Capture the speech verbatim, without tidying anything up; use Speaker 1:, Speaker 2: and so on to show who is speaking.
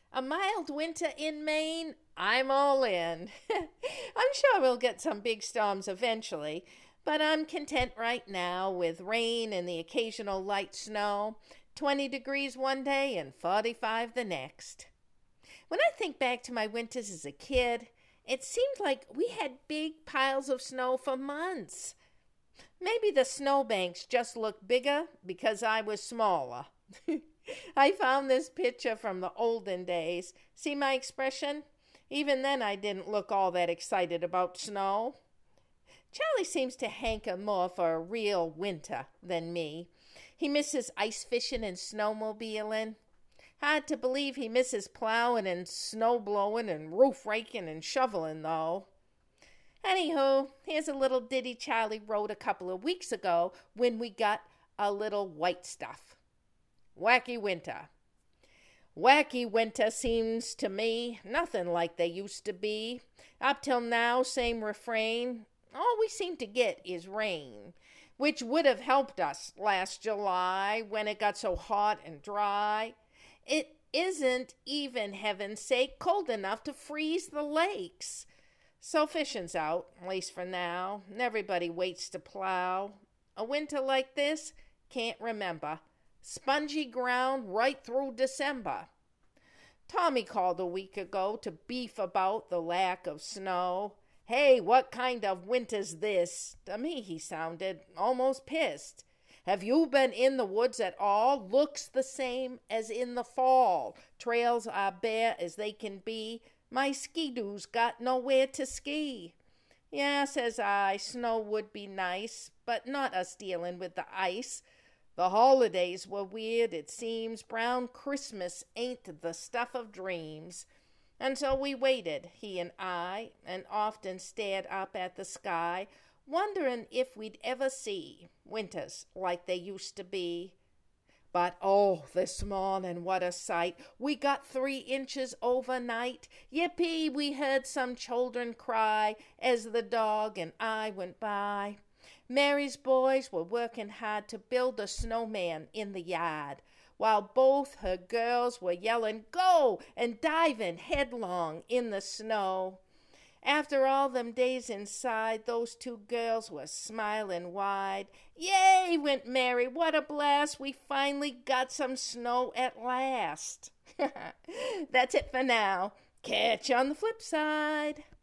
Speaker 1: A mild winter in Maine? I'm all in. I'm sure we'll get some big storms eventually, but I'm content right now with rain and the occasional light snow. twenty degrees one day and forty-five the next. When I think back to my winters as a kid, it seemed like we had big piles of snow for months. Maybe the snowbanks just looked bigger because I was smaller. I found this picture from the olden days. See my expression? Even then I didn't look all that excited about snow. Charlie seems to hanker more for a real winter than me. He misses ice fishing and snowmobiling. Hard to believe he misses plowing and snow blowing and roof raking and shoveling, though. Anywho, here's a little ditty Charlie wrote a couple of weeks ago when we got a little white stuff. Wacky winter. Wacky winter seems to me nothing like they used to be. Up till now, same refrain. All we seem to get is rain, which would have helped us last July when it got so hot and dry. It isn't even, heaven's sake, cold enough to freeze the lakes. So fishing's out, at least for now, and everybody waits to plow. A winter like this, can't remember. Spongy ground right through December. Tommy called a week ago to beef about the lack of snow. Hey, what kind of winter's this? To me, he sounded almost pissed. Have you been in the woods at all? Looks the same as in the fall. Trails are bare as they can be. My ski-doos got nowhere to ski. Yeah, says I, snow would be nice, but not us dealing with the ice. The holidays were weird, it seems. Brown Christmas ain't the stuff of dreams. And so we waited, he and I, and often stared up at the sky, wondering if we'd ever see winters like they used to be. But oh, this morning, what a sight. We got three inches overnight. Yippee, we heard some children cry as the dog and I went by. Mary's boys were working hard to build a snowman in the yard, while both her girls were yelling, "Go!" and diving headlong in the snow. After all them days inside, those two girls were smiling wide. Yay, went Mary, what a blast. We finally got some snow at last. That's it for now. Catch you on the flip side.